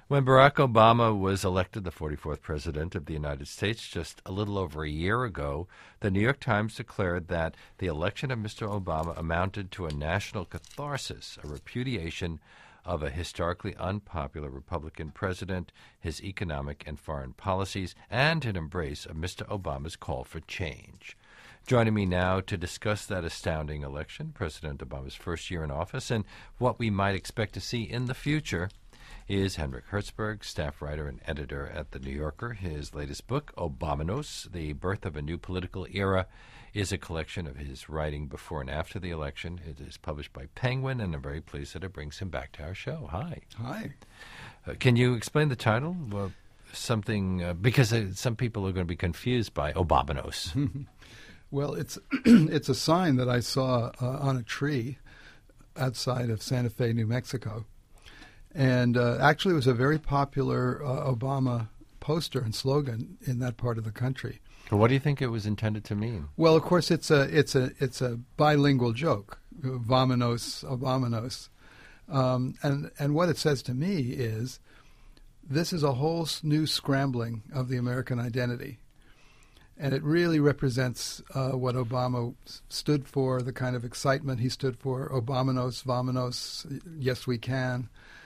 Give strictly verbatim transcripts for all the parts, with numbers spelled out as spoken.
When Barack Obama was elected the forty-fourth President of the United States just a little over a year ago, the New York Times declared that the election of Mister Obama amounted to a national catharsis, a repudiation of a historically unpopular Republican president, his economic and foreign policies, and an embrace of Mister Obama's call for change. Joining me now to discuss that astounding election, President Obama's first year in office, and what we might expect to see in the future, is Henrik Hertzberg, staff writer and editor at The New Yorker. His latest book, Obamanos, The Birth of a New Political Era, is a collection of his writing before and after the election. It is published by Penguin, and I'm very pleased that it brings him back to our show. Hi. Hi. Uh, can you explain the title? Well, something, uh, because uh, some people are going to be confused by Obamanos. Well, it's it's a sign that I saw uh, on a tree outside of Santa Fe, New Mexico. And uh, actually, it was a very popular uh, Obama poster and slogan in that part of the country. What do you think it was intended to mean? Well, of course, it's a it's a it's a bilingual joke, Vominos, Obamanos, um, and and what it says to me is, this is a whole new scrambling of the American identity, and it really represents uh, what Obama stood for, the kind of excitement he stood for. Obamanos, Vominos, yes we can.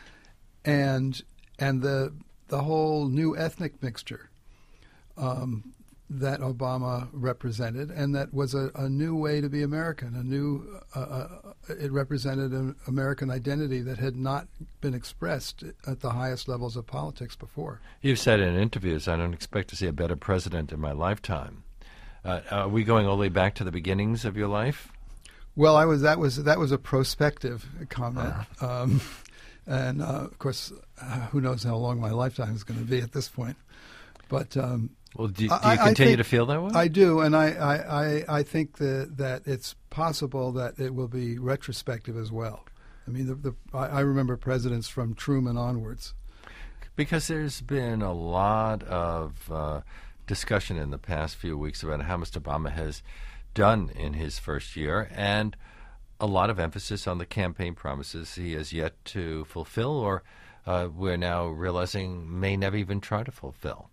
And and the the whole new ethnic mixture um, that Obama represented, and that was a, a new way to be American. A new uh, uh, it represented an American identity that had not been expressed at the highest levels of politics before. You've said in interviews, "I don't expect to see a better president in my lifetime." Uh, are we going all the way back to the beginnings of your life? Well, I was that was that was a prospective comment. Uh-huh. Um, And, uh, of course, uh, who knows how long my lifetime is going to be at this point. But um, well, do, do you I, continue I think, to feel that way? I do, and I, I, I, I think that, that it's possible that it will be retrospective as well. I mean, the, the, I, I remember presidents from Truman onwards. Because there's been a lot of uh, discussion in the past few weeks about how Mister Obama has done in his first year, and a lot of emphasis on the campaign promises he has yet to fulfill, or uh, we're now realizing may never even try to fulfill.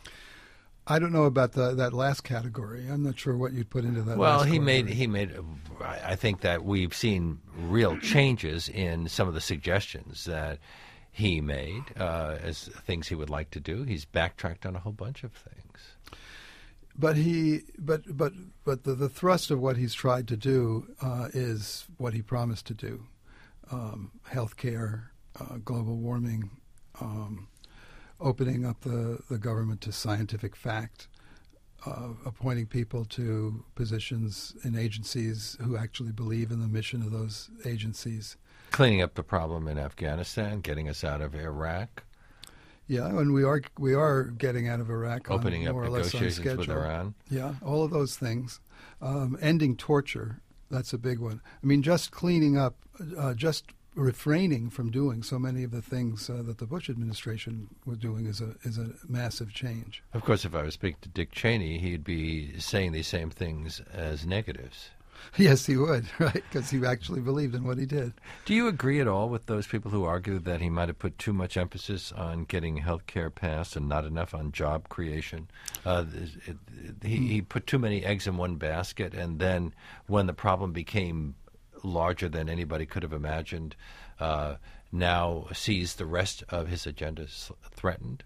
I don't know about the, that last category. I'm not sure what you'd put into that. Well, last he category. made he made. I think that we've seen real changes in some of the suggestions that he made uh, as things he would like to do. He's backtracked on a whole bunch of things. But he, but but but the, the thrust of what he's tried to do uh, is what he promised to do: um, health care, uh, global warming, um, opening up the, the government to scientific fact, uh, appointing people to positions in agencies who actually believe in the mission of those agencies, cleaning up the problem in Afghanistan, getting us out of Iraq. Yeah, and we are we are getting out of Iraq, opening on, up more or less on negotiations schedule. with Iran. Yeah, all of those things. Um, ending torture, that's a big one. I mean, just cleaning up, uh, just refraining from doing so many of the things uh, that the Bush administration was doing is a is a massive change. Of course, if I was speaking to Dick Cheney, he'd be saying these same things as negatives. Yes, he would, right, because he actually believed in what he did. Do you agree at all with those people who argue that he might have put too much emphasis on getting health care passed and not enough on job creation? Uh, it, it, he, he put too many eggs in one basket, and then when the problem became larger than anybody could have imagined, uh, now sees the rest of his agenda threatened?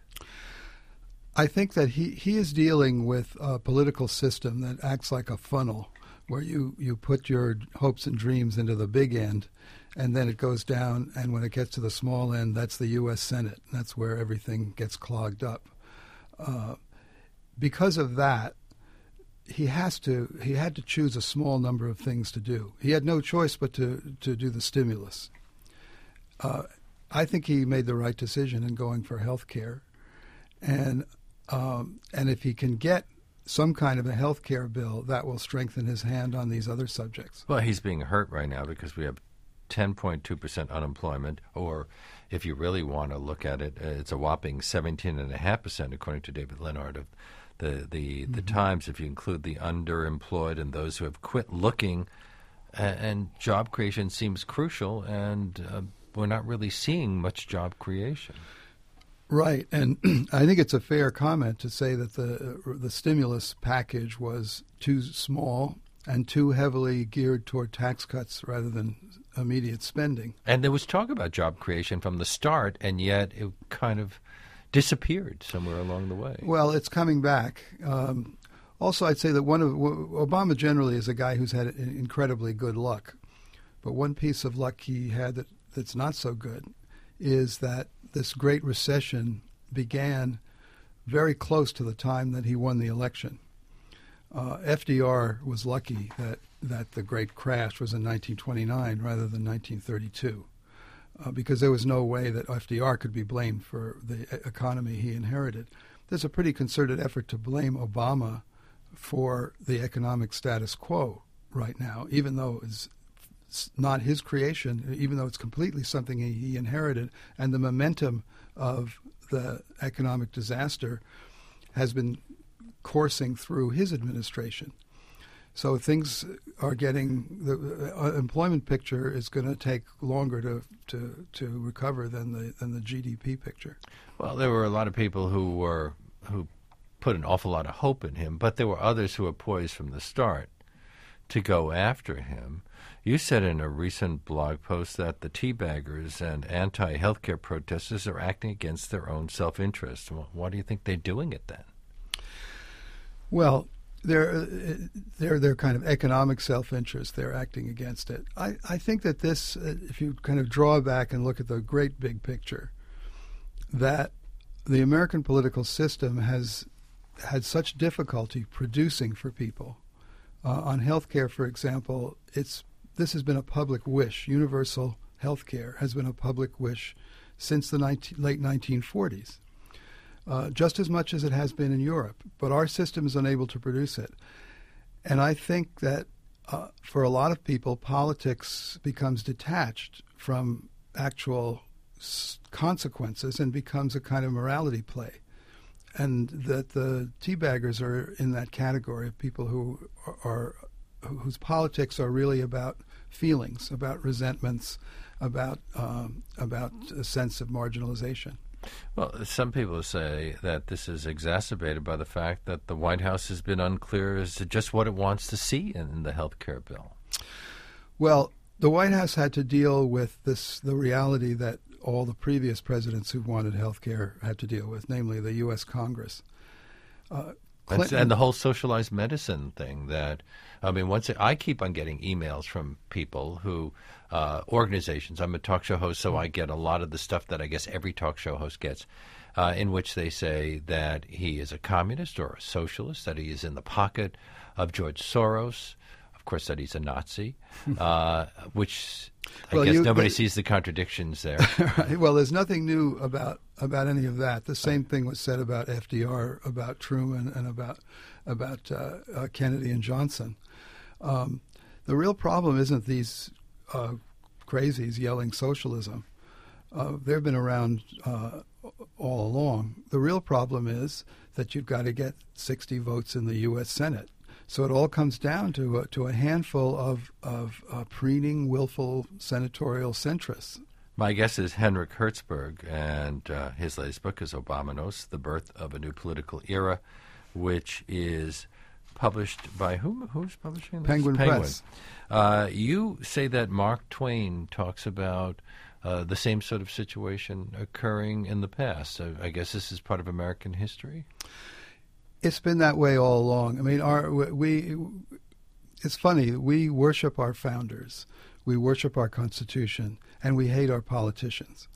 I think that he, he is dealing with a political system that acts like a funnel, where you, you put your hopes and dreams into the big end, and then it goes down, and when it gets to the small end, that's the U S Senate. That's where everything gets clogged up. Uh, because of that, he has to he had to choose a small number of things to do. He had no choice but to, to do the stimulus. Uh, I think he made the right decision in going for health care, and um, and if he can get some kind of a health care bill, that will strengthen his hand on these other subjects. Well, he's being hurt right now because we have ten point two percent unemployment, or if you really want to look at it, uh, it's a whopping seventeen point five percent, according to David Leonard of the, the, the mm-hmm. Times, if you include the underemployed and those who have quit looking. Uh, and job creation seems crucial, and uh, we're not really seeing much job creation. Right, and I think it's a fair comment to say that the the stimulus package was too small and too heavily geared toward tax cuts rather than immediate spending. And there was talk about job creation from the start, and yet it kind of disappeared somewhere along the way. Well, it's coming back. Um, also, I'd say that one of Obama generally is a guy who's had incredibly good luck, but one piece of luck he had that, that's not so good is that this Great Recession began very close to the time that he won the election. Uh, F D R was lucky that, that the Great Crash was in nineteen twenty-nine rather than nineteen thirty-two, uh, because there was no way that F D R could be blamed for the economy he inherited. There's a pretty concerted effort to blame Obama for the economic status quo right now, even though it's not his creation, even though it's completely something he, he inherited, and the momentum of the economic disaster has been coursing through his administration. So things are getting, the employment picture is going to take longer to, to, to recover than the than the G D P picture. Well, there were a lot of people who were who put an awful lot of hope in him, but there were others who were poised from the start to go after him. You said in a recent blog post that the teabaggers and anti-healthcare protesters are acting against their own self-interest. Well, why do you think they're doing it then? Well, they're, they're, they're kind of economic self-interest. They're acting against it. I, I think that this, if you kind of draw back and look at the great big picture, that the American political system has had such difficulty producing for people. Uh, on health care, for example, it's this has been a public wish. Universal health care has been a public wish since the nineteen, late nineteen forties, uh, just as much as it has been in Europe. But our system is unable to produce it. And I think that uh, for a lot of people, politics becomes detached from actual s- consequences and becomes a kind of morality play. And that the teabaggers are in that category of people who are, are whose politics are really about feelings, about resentments, about um, about a sense of marginalization. Well, some people say that this is exacerbated by the fact that the White House has been unclear as to just what it wants to see in the health care bill. Well, the White House had to deal with this, the reality that all the previous presidents who wanted health care had to deal with, namely the U S Congress. Uh, Clinton, and the whole socialized medicine thing that, I mean, once it, I keep on getting emails from people who, uh, organizations, I'm a talk show host, so I get a lot of the stuff that I guess every talk show host gets, uh, in which they say that he is a communist or a socialist, that he is in the pocket of George Soros, of course, that he's a Nazi, uh, which I well, guess you, nobody but, sees the contradictions there. Right. Well, there's nothing new about about any of that. The same thing was said about F D R, about Truman, and about about uh, uh, Kennedy and Johnson. Um, the real problem isn't these uh, crazies yelling socialism. Uh, they've been around uh, all along. The real problem is that you've got to get sixty votes in the U S Senate. So it all comes down to a, to a handful of, of uh, preening, willful senatorial centrists. My guest is Henrik Hertzberg, and uh, his latest book is Obamanos, The Birth of a New Political Era, which is published by whom? Who's publishing this? Penguin, Penguin. Press. Uh, you say that Mark Twain talks about uh, the same sort of situation occurring in the past. So I guess this is part of American history? It's been that way all along. I mean, our we. It's funny. We worship our founders, we worship our Constitution, and we hate our politicians.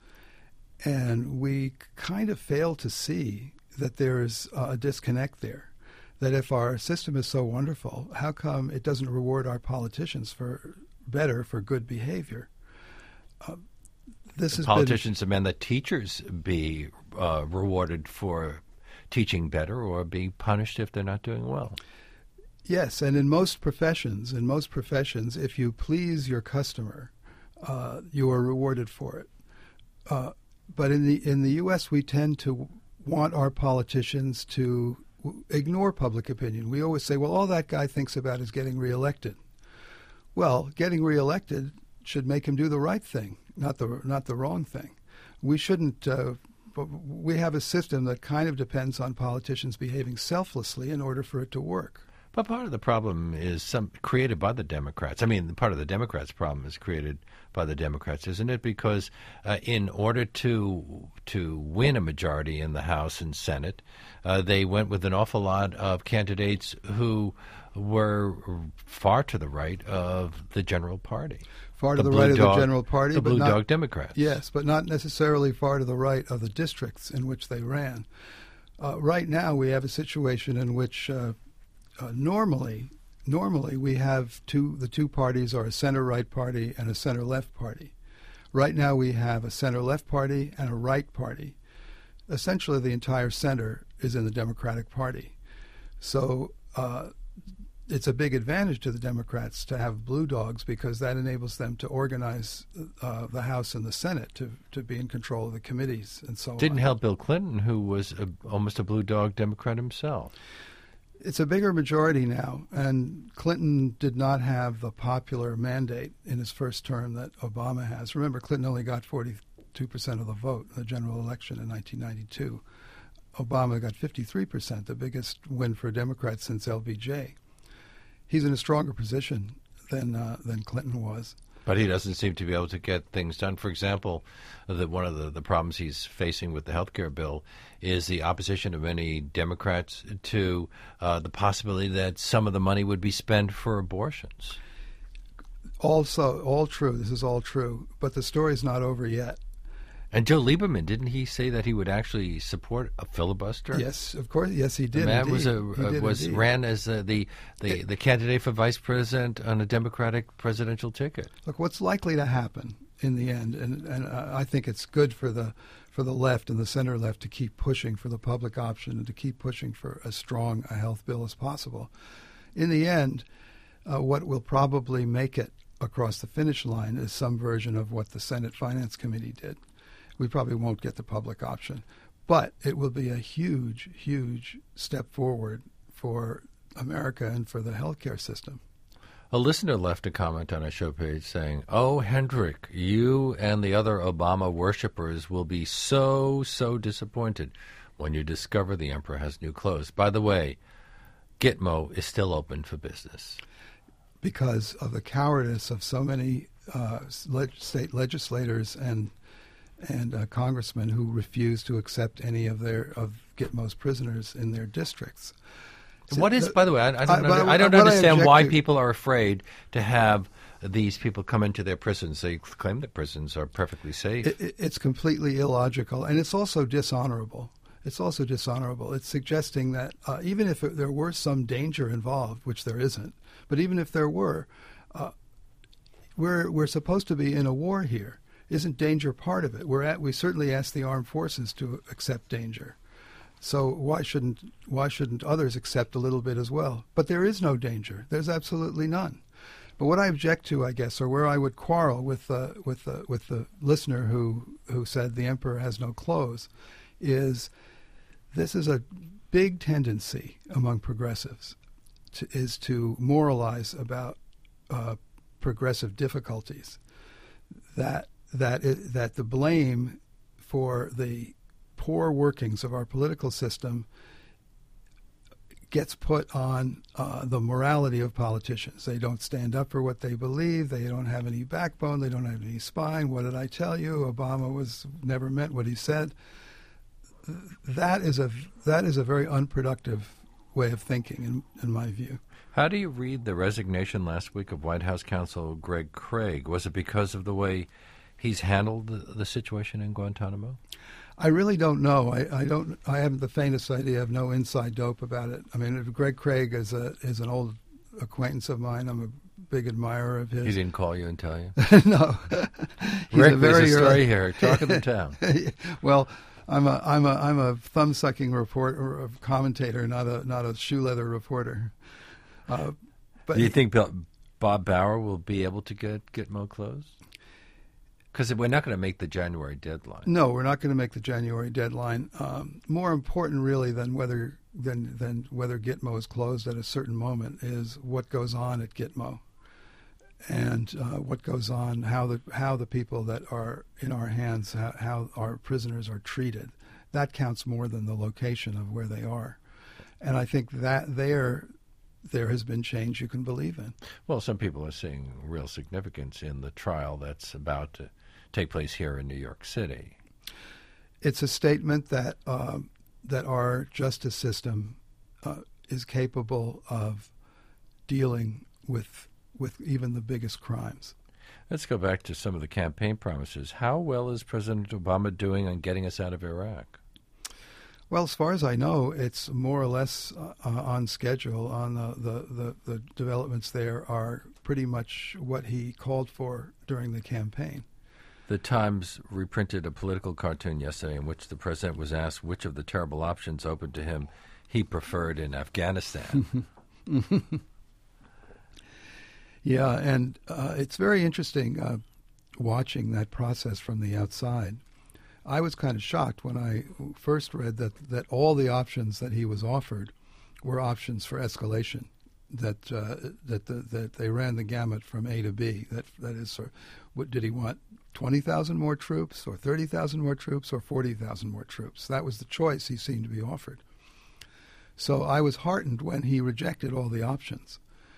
And we kind of fail to see that there is a disconnect there. That if our system is so wonderful, how come it doesn't reward our politicians for better for good behavior? Uh, this the has politicians been, demand that teachers be uh, rewarded for teaching better or be punished if they're not doing well. Yes, and in most professions, in most professions, if you please your customer, uh, you are rewarded for it. Uh, but in the in the U S, we tend to want our politicians to ignore public opinion. We always say, well, all that guy thinks about is getting reelected. Well, getting reelected should make him do the right thing, not the not the wrong thing. We shouldn't uh, but we have a system that kind of depends on politicians behaving selflessly in order for it to work. But part of the problem is some created by the Democrats. I mean, part of the Democrats' problem is created by the Democrats, isn't it? Because uh, in order to to win a majority in the House and Senate, uh, they went with an awful lot of candidates who were far to the right of the general party. Far to the the right dog, of the general party. The but Blue not, Dog Democrats. Yes, but not necessarily far to the right of the districts in which they ran. Uh, right now, we have a situation in which uh, uh, normally, normally we have two. The two parties are a center-right party and a center-left party. Right now, we have a center-left party and a right party. Essentially, the entire center is in the Democratic Party. So uh, it's a big advantage to the Democrats to have blue dogs because that enables them to organize uh, the House and the Senate to, to be in control of the committees and so on. Didn't help Bill Clinton, who was a, almost a blue dog Democrat himself. It's a bigger majority now, and Clinton did not have the popular mandate in his first term that Obama has. Remember, Clinton only got forty-two percent of the vote in the general election in nineteen ninety-two. Obama got fifty-three percent, the biggest win for Democrats since L B J. He's in a stronger position than uh, than Clinton was. But he doesn't seem to be able to get things done. For example, that one of the, the problems he's facing with the health care bill is the opposition of many Democrats to uh, the possibility that some of the money would be spent for abortions. Also, all true. This is all true. But the story's not over yet. And Joe Lieberman, didn't he say that he would actually support a filibuster? Yes, of course. Yes, he did. The man indeed. was a He uh, did was indeed. ran as uh, the the, It- the candidate for vice president on a Democratic presidential ticket. Look, what's likely to happen in the end, and, and uh, I think it's good for the for the left and the center left to keep pushing for the public option and to keep pushing for as strong a health bill as possible. In the end, uh, what will probably make it across the finish line is some version of what the Senate Finance Committee did. We probably won't get the public option, but it will be a huge, huge step forward for America and for the healthcare system. A listener left a comment on our show page saying, "Oh, Hendrik, you and the other Obama worshippers will be so, so disappointed when you discover the emperor has new clothes. By the way, Gitmo is still open for business." Because of the cowardice of so many uh, leg- state legislators and and uh, congressmen who refuse to accept any of their of Gitmo's prisoners in their districts. What is, the- by the way, I, I don't, I- under, but I don't what I understand object why to- people are afraid to have these people come into their prisons. They claim that prisons are perfectly safe. It, it- it's completely illogical, and it's also dishonorable. It's also dishonorable. It's suggesting that uh, even if it, there were some danger involved, which there isn't, but even if there were, uh, we're we're supposed to be in a war here. Isn't danger part of it? We're at. We certainly ask the armed forces to accept danger. So why shouldn't why shouldn't others accept a little bit as well? But there is no danger. There's absolutely none. But what I object to, I guess, or where I would quarrel with uh, with the with the listener who who said the emperor has no clothes, is this is a big tendency among progressives to, is to moralize about uh, progressive difficulties. That that it, that the blame for the poor workings of our political system gets put on uh, the morality of politicians. They don't stand up for what they believe. They don't have any backbone. They don't have any spine. What did I tell you? Obama was never meant what he said. That is a that is a very unproductive way of thinking, in, in my view. How do you read the resignation last week of White House counsel Greg Craig? Was it because of the way he's handled the, the situation in Guantanamo? I really don't know. I, I don't. I haven't the faintest idea. I have no inside dope about it. I mean, Greg Craig is a is an old acquaintance of mine. I'm a big admirer of his. He didn't call you and tell you? No. He's Rick, a there's very a story early- here. Talk of the town. Well, I'm a I'm a I'm a thumb sucking reporter, or commentator, not a not a shoe leather reporter. Uh, but Do you think Bill, Bob Bauer will be able to get Gitmo closed? Because we're not going to make the January deadline. No, we're not going to make the January deadline. Um, more important, really, than whether than than whether Gitmo is closed at a certain moment is what goes on at Gitmo, and uh, what goes on, how the how the people that are in our hands, how, how our prisoners are treated. that counts more than the location of where they are. And I think that there, there has been change you can believe in. Well, some people are seeing real significance in the trial that's about to take place here in New York City. It's a statement that uh, that our justice system uh, is capable of dealing with with even the biggest crimes. Let's go back to some of the campaign promises. How well is President Obama doing on getting us out of Iraq? Well, as far as I know, it's more or less uh, on schedule. On the, the, the, the developments there are pretty much what he called for during the campaign. The Times reprinted a political cartoon yesterday in which the president was asked which of the terrible options open to him he preferred in Afghanistan. Yeah, and uh, it's very interesting uh, watching that process from the outside. I was kind of shocked when I first read that, that all the options that he was offered were options for escalation, that uh, that the, that they ran the gamut from A to B. That that is, sort of, what did he want? twenty thousand more troops, or thirty thousand more troops, or forty thousand more troops? That was the choice he seemed to be offered. So I was heartened when he rejected all the options.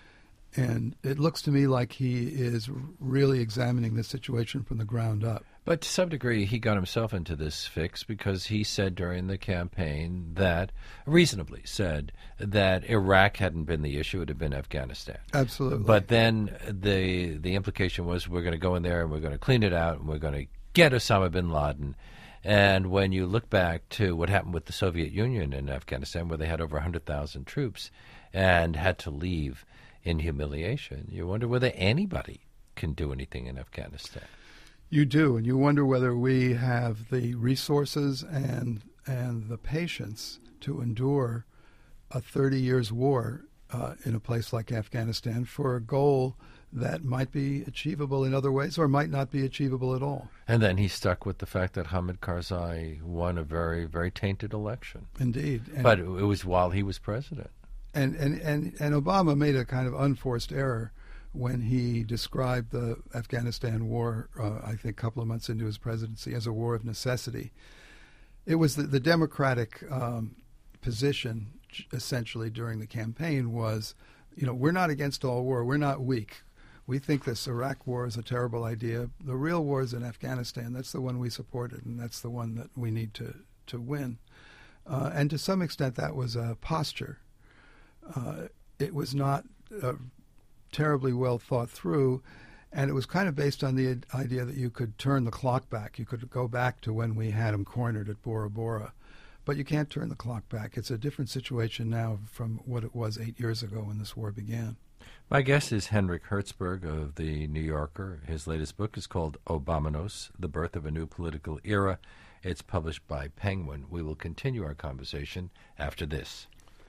And it looks to me like he is really examining the situation from the ground up. But to some degree, he got himself into this fix because he said during the campaign that, reasonably said, that Iraq hadn't been the issue, it had been Afghanistan. Absolutely. But then the the implication was we're going to go in there and we're going to clean it out and we're going to get Osama bin Laden. And when you look back to what happened with the Soviet Union in Afghanistan, where they had over one hundred thousand troops and had to leave in humiliation, you wonder whether anybody can do anything in Afghanistan. You do, and you wonder whether we have the resources and and the patience to endure a thirty years war uh, in a place like Afghanistan for a goal that might be achievable in other ways or might not be achievable at all. And then he stuck with the fact that Hamid Karzai won a very, very tainted election. Indeed. And but it was while he was president. And, and, and, and Obama made a kind of unforced error when he described the Afghanistan war, uh, I think a couple of months into his presidency, as a war of necessity. It was the, the Democratic um, position, essentially, during the campaign was, you know, we're not against all war. We're not weak. We think this Iraq war is a terrible idea. The real war is in Afghanistan. That's the one we supported, and that's the one that we need to, to win. Uh, and to some extent, that was a posture. Uh, it was not uh, terribly well thought through, and it was kind of based on the idea that you could turn the clock back. You could go back to when we had him cornered at Bora Bora. But you can't turn the clock back. It's a different situation now from what it was eight years ago when this war began. My guest is Henrik Hertzberg of The New Yorker. His latest book is called Obamanos, The Birth of a New Political Era. It's published by Penguin. We will continue our conversation after this.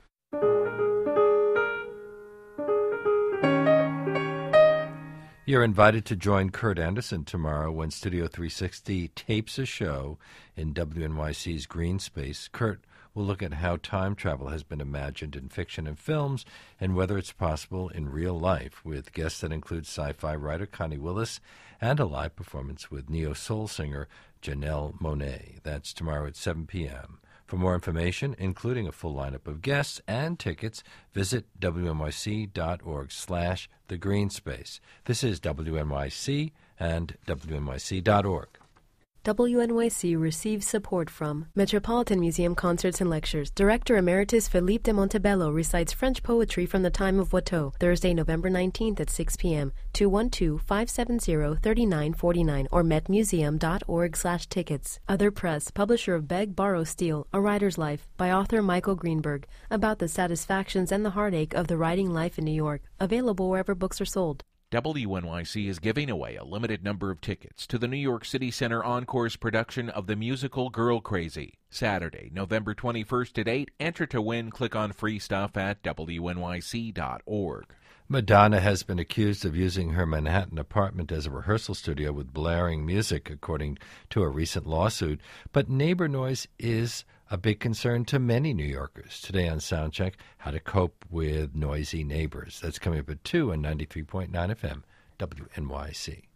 You're invited to join Kurt Anderson tomorrow when Studio three sixty tapes a show in W N Y C's Green Space. Kurt will look at how time travel has been imagined in fiction and films and whether it's possible in real life, with guests that include sci-fi writer Connie Willis and a live performance with neo-soul singer Janelle Monáe. That's tomorrow at seven p.m. For more information, including a full lineup of guests and tickets, visit W N Y C dot org slash the green space. This is W N Y C and W N Y C dot org. W N Y C receives support from Metropolitan Museum Concerts and Lectures. Director Emeritus Philippe de Montebello recites French poetry from the time of Watteau, Thursday, November nineteenth at six p.m. two one two, five seven zero, three nine four nine or met museum dot org slash tickets. Other press, publisher of Beg, Borrow, Steal, A Writer's Life by author Michael Greenberg, about the satisfactions and the heartache of the writing life in New York. Available wherever books are sold. W N Y C is giving away a limited number of tickets to the New York City Center Encore's production of the musical Girl Crazy. Saturday, November twenty-first at eight. Enter to win. Click on free stuff at W N Y C dot org. Madonna has been accused of using her Manhattan apartment as a rehearsal studio with blaring music, according to a recent lawsuit. But neighbor noise is a big concern to many New Yorkers. Today on Soundcheck, how to cope with noisy neighbors. That's coming up at two on ninety-three point nine F M, W N Y C.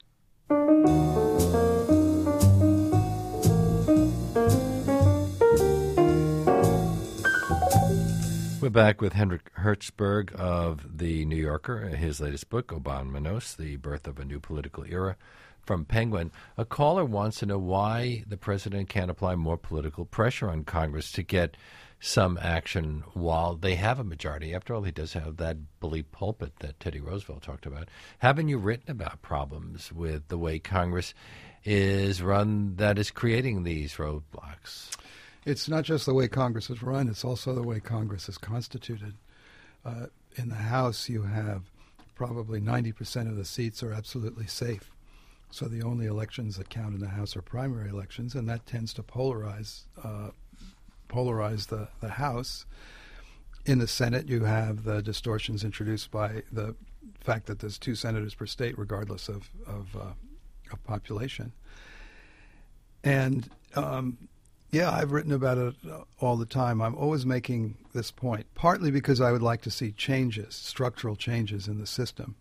We're back with Henrik Hertzberg of The New Yorker, his latest book, Obamanos, The Birth of a New Political Era, from Penguin. A caller wants to know why the president can't apply more political pressure on Congress to get some action while they have a majority. After all, he does have that bully pulpit that Teddy Roosevelt talked about. Haven't you written about problems with the way Congress is run that is creating these roadblocks? It's not just the way Congress is run, it's also the way Congress is constituted. Uh, in the House, you have probably ninety percent of the seats are absolutely safe. So the only elections that count in the House are primary elections, and that tends to polarize uh, polarize the, the House. In the Senate, you have the distortions introduced by the fact that there's two senators per state, regardless of of, uh, of population. And um, yeah, I've written about it all the time. I'm always making this point, partly because I would like to see changes, structural changes in the system,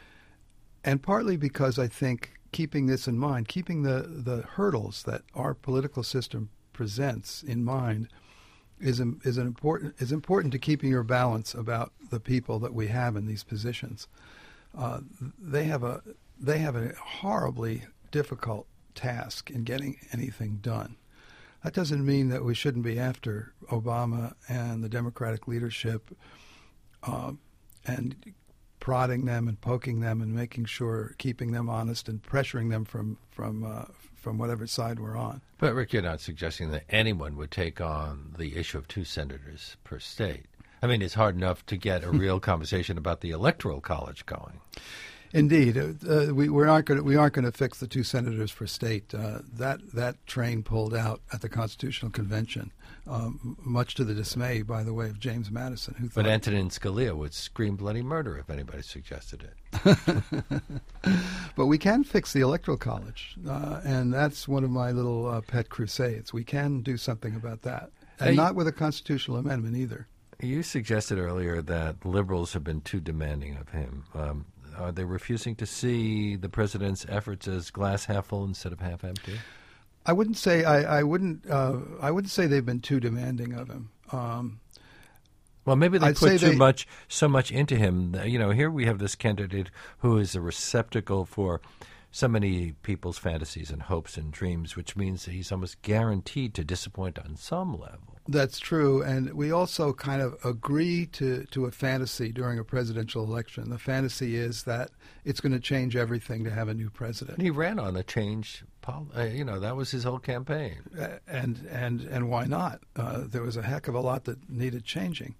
and partly because I think keeping this in mind, keeping the, the hurdles that our political system presents in mind is is an important is important to keeping your balance about the people that we have in these positions. Uh, they have a they have a horribly difficult task in getting anything done. That doesn't mean that we shouldn't be after Obama and the Democratic leadership uh, and prodding them and poking them and making sure, keeping them honest and pressuring them from from uh, from whatever side we're on. But, Rick, you're not suggesting that anyone would take on the issue of two senators per state. I mean, it's hard enough to get a real conversation about the Electoral College going. Indeed, uh, we we're not going we aren't going to fix the two senators per state. Uh, that that train pulled out at the Constitutional Convention, um, much to the dismay, by the way, of James Madison, who thought. But Antonin Scalia would scream bloody murder if anybody suggested it. But we can fix the Electoral College, uh, and that's one of my little uh, pet crusades. We can do something about that, and hey, not with a constitutional amendment either. You suggested earlier that liberals have been too demanding of him. Um, Are they refusing to see the president's efforts as glass half full instead of half empty? I wouldn't say I, I wouldn't uh, I wouldn't say they've been too demanding of him. Um, well, maybe they I'd put too they, much so much into him. You know, here we have this candidate who is a receptacle for so many people's fantasies and hopes and dreams, which means that he's almost guaranteed to disappoint on some level. That's true, and we also kind of agree to, to a fantasy during a presidential election. The fantasy is that it's going to change everything to have a new president. And he ran on a change, uh, you know, that was his whole campaign. Uh, and and and why not? Uh, there was a heck of a lot that needed changing.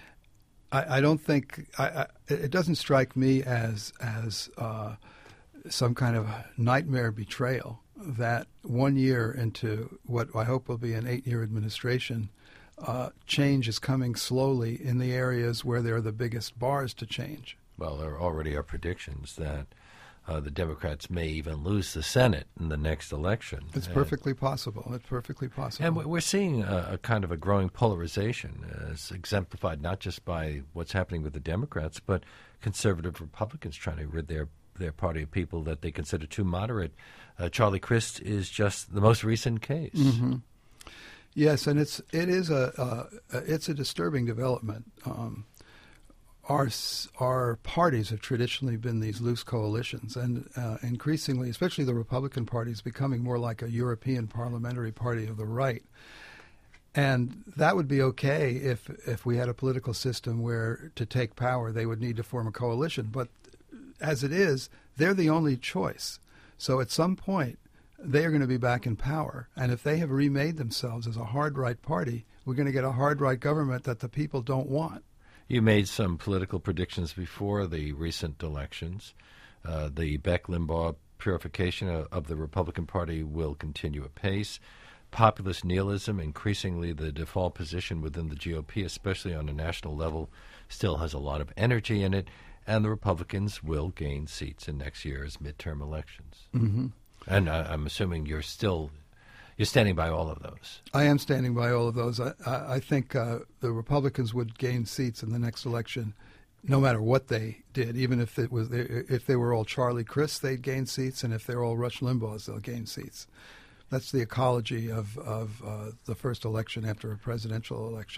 I, I don't think I, I, it doesn't strike me as as uh, some kind of nightmare betrayal that one year into what I hope will be an eight-year administration, uh, change is coming slowly in the areas where there are the biggest bars to change. Well, there already are predictions that uh, the Democrats may even lose the Senate in the next election. It's and, perfectly possible. It's perfectly possible. And we're seeing a, a kind of a growing polarization, as exemplified not just by what's happening with the Democrats, but conservative Republicans trying to rid their their party of people that they consider too moderate. Uh, Charlie Crist is just the most recent case. Mm-hmm. Yes, and it's it is a uh, it's a disturbing development. Um, our our parties have traditionally been these loose coalitions, and uh, increasingly, especially the Republican Party, is becoming more like a European parliamentary party of the right. And that would be okay if if we had a political system where to take power they would need to form a coalition, but as it is, they're the only choice. So at some point, they are going to be back in power. And if they have remade themselves as a hard right party, we're going to get a hard right government that the people don't want. You made some political predictions before the recent elections. Uh, the Beck-Limbaugh purification of, of the Republican Party will continue apace. Populist nihilism, increasingly the default position within the G O P, especially on a national level, still has a lot of energy in it. And the Republicans will gain seats in next year's midterm elections. Mm-hmm. And uh, I'm assuming you're still you're standing by all of those. I am standing by all of those. I, I, I think uh, the Republicans would gain seats in the next election, no matter what they did. Even if it was if they were all Charlie Crist, they'd gain seats, and if they're all Rush Limbaughs, they'll gain seats. That's the ecology of of uh, the first election after a presidential election.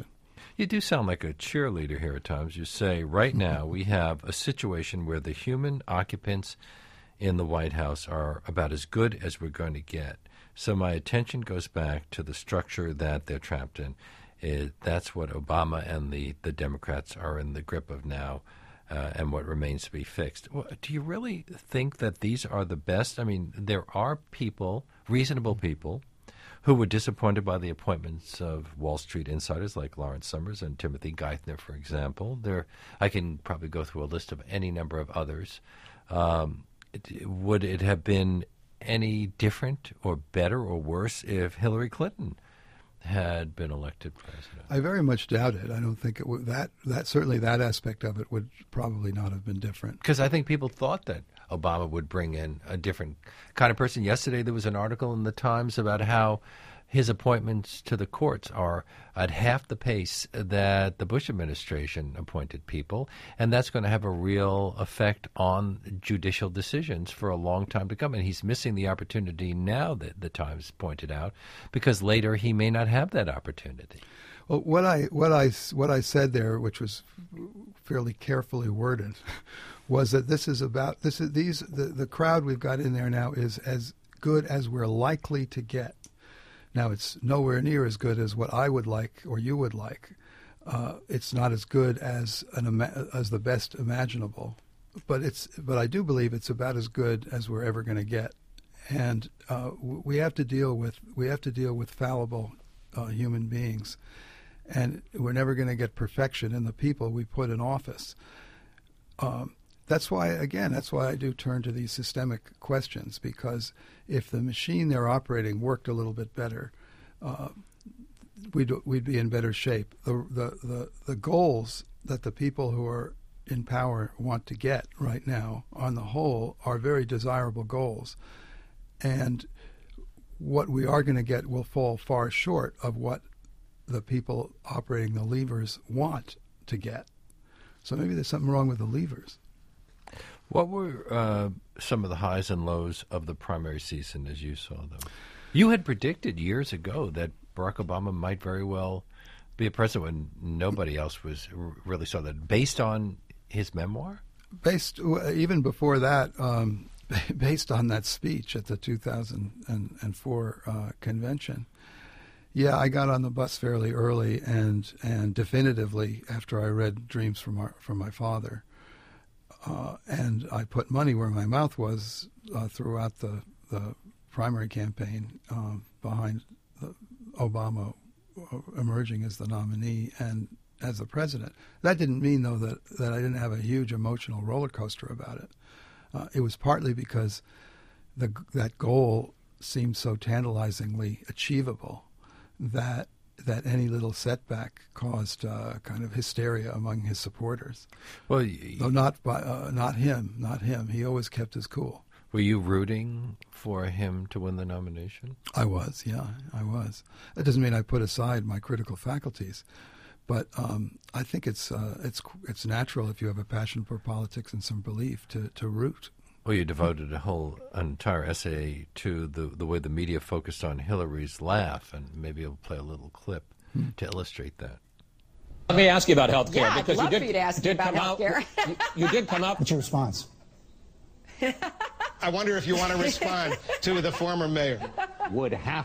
You do sound like a cheerleader here at times. You say, right now we have a situation where the human occupants in the White House are about as good as we're going to get. So my attention goes back to the structure that they're trapped in. It, that's what Obama and the, the Democrats are in the grip of now, uh, and what remains to be fixed. Well, do you really think that these are the best? I mean, there are people, reasonable people, who were disappointed by the appointments of Wall Street insiders like Lawrence Summers and Timothy Geithner, for example. There, I can probably go through a list of any number of others. Um, it, would it have been any different or better or worse if Hillary Clinton had been elected president? I very much doubt it. I don't think it would. That that certainly that aspect of it would probably not have been different. Because I think people thought that Obama would bring in a different kind of person. Yesterday there was an article in the Times about how his appointments to the courts are at half the pace that the Bush administration appointed people, and that's going to have a real effect on judicial decisions for a long time to come. And he's missing the opportunity now, that the Times pointed out, because later he may not have that opportunity. Well, what I what I what I said there, which was fairly carefully worded, was that this is about this is these the, the crowd we've got in there now is as good as we're likely to get. Now, it's nowhere near as good as what I would like or you would like. Uh, it's not as good as an as the best imaginable, but it's but I do believe it's about as good as we're ever going to get. And uh, we have to deal with we have to deal with fallible uh, human beings, and we're never going to get perfection in the people we put in office. Um, That's why, again, that's why I do turn to these systemic questions, because if the machine they're operating worked a little bit better, uh, we'd we'd be in better shape. The, the the the goals that the people who are in power want to get right now, on the whole, are very desirable goals, and what we are going to get will fall far short of what the people operating the levers want to get. So maybe there's something wrong with the levers. What were uh, some of the highs and lows of the primary season as you saw them? You had predicted years ago that Barack Obama might very well be a president when nobody else was really saw that. Based on his memoir? Based even before that, um, based on that speech at the two thousand four uh, convention. Yeah, I got on the bus fairly early and and definitively after I read Dreams from our, from My Father. Uh, and I put money where my mouth was uh, throughout the, the primary campaign uh, behind the Obama emerging as the nominee and as the president. That didn't mean, though, that, that I didn't have a huge emotional roller coaster about it. Uh, it was partly because the, that goal seemed so tantalizingly achievable that that any little setback caused uh, kind of hysteria among his supporters. Well, y- though not by uh, not him, not him. He always kept his cool. Were you rooting for him to win the nomination? I was, yeah, I was. That doesn't mean I put aside my critical faculties, but um, I think it's uh, it's it's natural if you have a passion for politics and some belief to to root. Well, you devoted a whole an entire essay to the the way the media focused on Hillary's laugh, and maybe I'll play a little clip hmm. to illustrate that. Let me ask you about health care. Yeah, because I'd love you did, for you to ask did me about come health out, care. you, you did come up. What's your response? I wonder if you want to respond to the former mayor. Would have.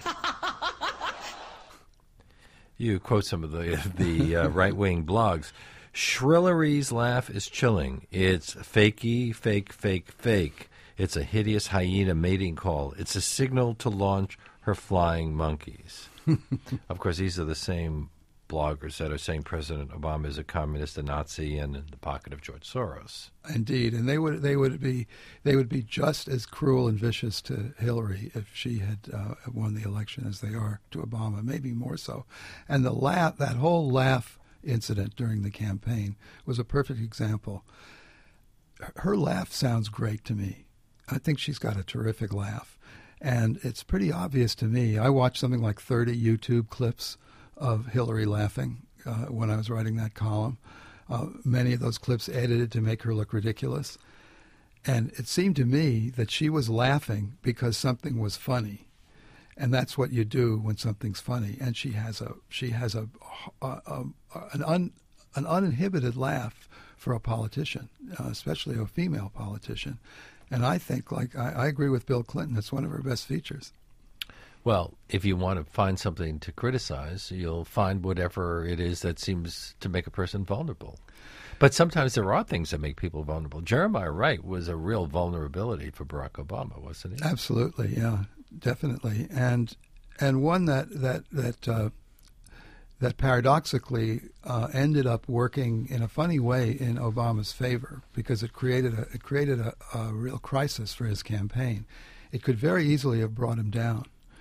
You quote some of the the uh, right-wing blogs. Shrillery's laugh is chilling. It's fakey, fake, fake, fake. It's a hideous hyena mating call. It's a signal to launch her flying monkeys. Of course, these are the same bloggers that are saying President Obama is a communist, a Nazi, and in the pocket of George Soros. Indeed, and they would they would be they would be just as cruel and vicious to Hillary if she had uh, won the election as they are to Obama, maybe more so. And the laugh, that whole laugh incident during the campaign was a perfect example. Her laugh sounds great to me. I think she's got a terrific laugh, and it's pretty obvious to me. I watched something like thirty YouTube clips of Hillary laughing uh, when I was writing that column. Uh, many of those clips edited to make her look ridiculous. And it seemed to me that she was laughing because something was funny. and that's what you do when something's funny. And she has a she has a, a, a an un, an uninhibited laugh for a politician, uh, especially a female politician. And I think, like I, I agree with Bill Clinton, it's one of her best features. Well, if you want to find something to criticize, you'll find whatever it is that seems to make a person vulnerable. But sometimes there are things that make people vulnerable. Jeremiah Wright was a real vulnerability for Barack Obama, wasn't he? Absolutely, yeah, definitely, and and one that that that uh, that paradoxically uh, ended up working in a funny way in Obama's favor, because it created a it created a, a real crisis for his campaign. It could very easily have brought him down,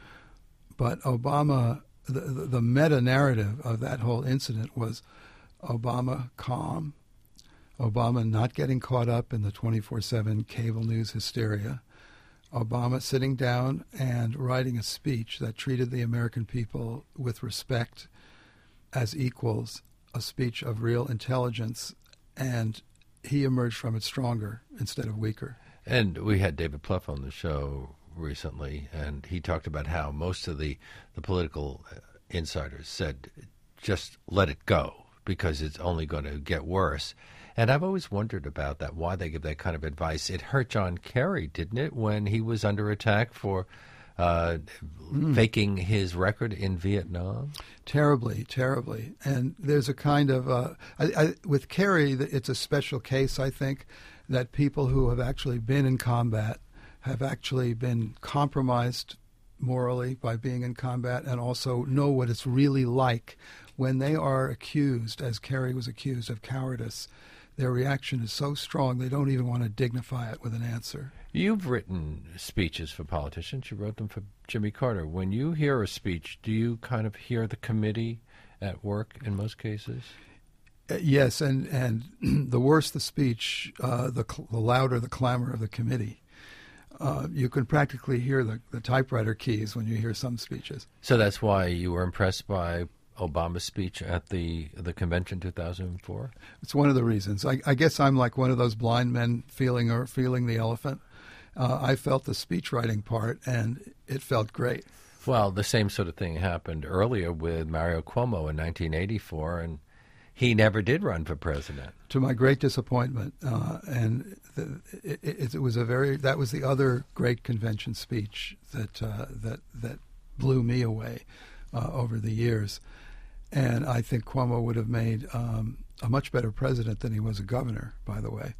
but Obama, the the, the meta narrative of that whole incident was Obama calm, Obama not getting caught up in the twenty-four seven cable news hysteria, Obama sitting down and writing a speech that treated the American people with respect as equals, a speech of real intelligence, and he emerged from it stronger instead of weaker. And we had David Plouffe on the show recently, and he talked about how most of the, the political insiders said, just let it go, because it's only going to get worse. And I've always wondered about that, why they give that kind of advice. It hurt John Kerry, didn't it, when he was under attack for uh, mm. faking his record in Vietnam? Terribly, terribly. And there's a kind of, uh, I, I, with Kerry, it's a special case, I think, that people who have actually been in combat have actually been compromised morally by being in combat, and also know what it's really like when they are accused, as Kerry was accused, of cowardice. Their reaction is so strong they don't even want to dignify it with an answer. You've written speeches for politicians. You wrote them for Jimmy Carter. When you hear a speech, do you kind of hear the committee at work in most cases? Uh, yes, and, and the worse the speech, uh, the, cl- the louder the clamor of the committee. Uh, you can practically hear the, the typewriter keys when you hear some speeches. So that's why you were impressed by Obama's speech at the the convention two thousand four? It's one of the reasons. I, I guess I'm like one of those blind men feeling or feeling the elephant. Uh, I felt the speech writing part, and it felt great. Well, the same sort of thing happened earlier with Mario Cuomo in nineteen eighty-four, and he never did run for president. To my great disappointment, uh, and the, it, it, it was a very that was the other great convention speech that uh, that that blew me away uh, over the years. And I think Cuomo would have made um, a much better president than he was a governor, by the way.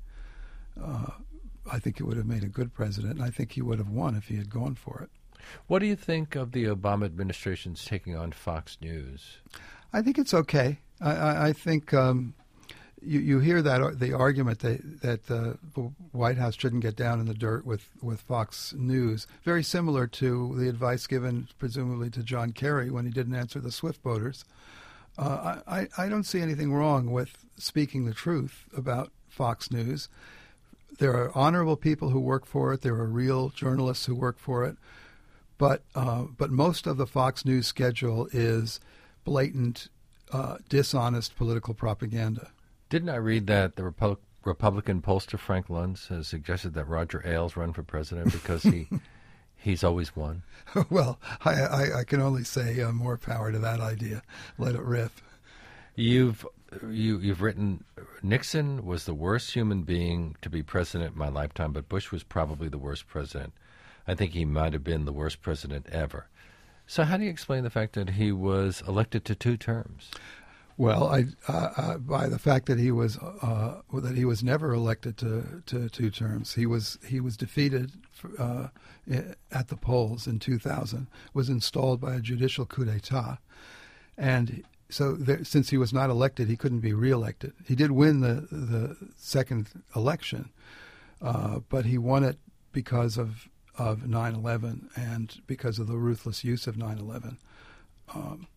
Uh, I think he would have made a good president, and I think he would have won if he had gone for it. What do you think of the Obama administration's taking on Fox News? I think it's okay. I, I, I think um, you, you hear that the argument that, that uh, the White House shouldn't get down in the dirt with, with Fox News, very similar to the advice given presumably to John Kerry when he didn't answer the SWIFT voters. Uh, I, I don't see anything wrong with speaking the truth about Fox News. There are honorable people who work for it. There are real journalists who work for it. But uh, but most of the Fox News schedule is blatant, uh, dishonest political propaganda. Didn't I read that the Repu- Republican pollster Frank Luntz has suggested that Roger Ailes run for president because he he's always won? Well, I, I, I can only say uh, more power to that idea. Let it rip. You've you, you've written, Nixon was the worst human being to be president in my lifetime, but Bush was probably the worst president. I think he might have been the worst president ever. So how do you explain the fact that he was elected to two terms? Well, I, uh, uh, by the fact that he was uh, that he was never elected to, to two terms, he was he was defeated uh, at the polls in two thousand, was installed by a judicial coup d'état, and so there, since he was not elected, he couldn't be reelected. He did win the the second election, uh, but he won it because of of nine eleven and because of the ruthless use of nine eleven. Um,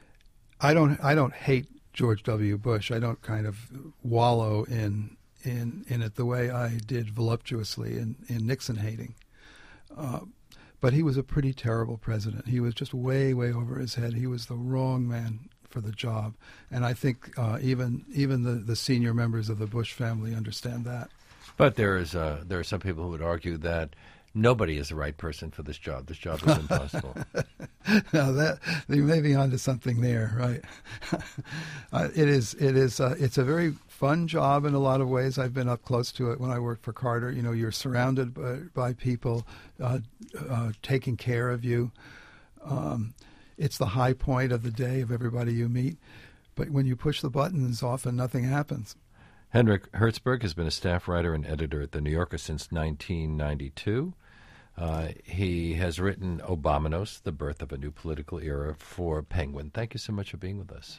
I don't I don't hate George W. Bush. I don't kind of wallow in in in it the way I did voluptuously in, in Nixon hating. Uh, but he was a pretty terrible president. He was just way, way over his head. He was the wrong man for the job. And I think uh, even even the, the senior members of the Bush family understand that. But there is uh, there are some people who would argue that Nobody is the right person for this job. This job is impossible. Now that you may be onto something there, right? uh, it is. It is. Uh, it's a very fun job in a lot of ways. I've been up close to it when I worked for Carter. You know, you're surrounded by, by people uh, uh, taking care of you. Um, it's the high point of the day of everybody you meet. But when you push the buttons, often nothing happens. Henrik Hertzberg has been a staff writer and editor at The New Yorker since nineteen ninety-two. Uh, he has written Obamanos, The Birth of a New Political Era for Penguin. Thank you so much for being with us.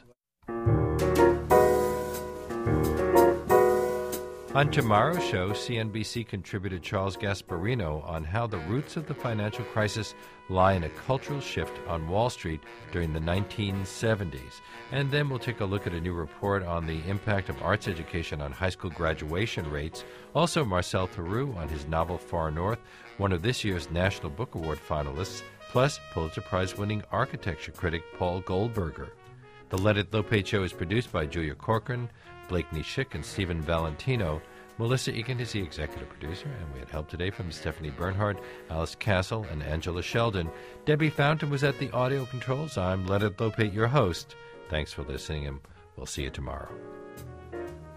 On tomorrow's show, C N B C contributor Charles Gasparino on how the roots of the financial crisis lie in a cultural shift on Wall Street during the nineteen seventies. And then we'll take a look at a new report on the impact of arts education on high school graduation rates. Also, Marcel Theroux on his novel Far North, one of this year's National Book Award finalists, plus Pulitzer Prize-winning architecture critic Paul Goldberger. The Let It Lopate Show is produced by Julia Corcoran, Blake Nishik, and Stephen Valentino. Melissa Egan is the executive producer, and we had help today from Stephanie Bernhardt, Alice Castle, and Angela Sheldon. Debbie Fountain was at the audio controls. I'm Let It Lopate, your host. Thanks for listening, and we'll see you tomorrow.